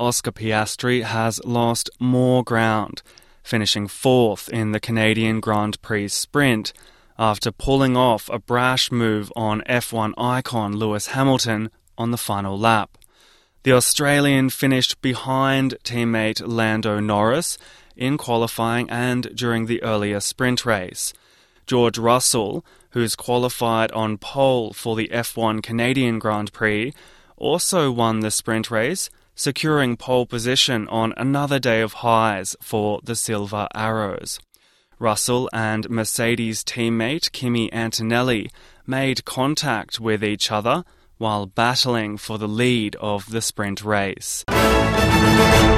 Oscar Piastri has lost more ground, finishing fourth in the Canadian Grand Prix sprint after pulling off a brash move on F1 icon Lewis Hamilton on the final lap. The Australian finished behind teammate Lando Norris in qualifying and during the earlier sprint race. George Russell, who's qualified on pole for the F1 Canadian Grand Prix, also won the sprint race, securing pole position on another day of highs for the Silver Arrows. Russell and Mercedes teammate Kimi Antonelli made contact with each other while battling for the lead of the sprint race.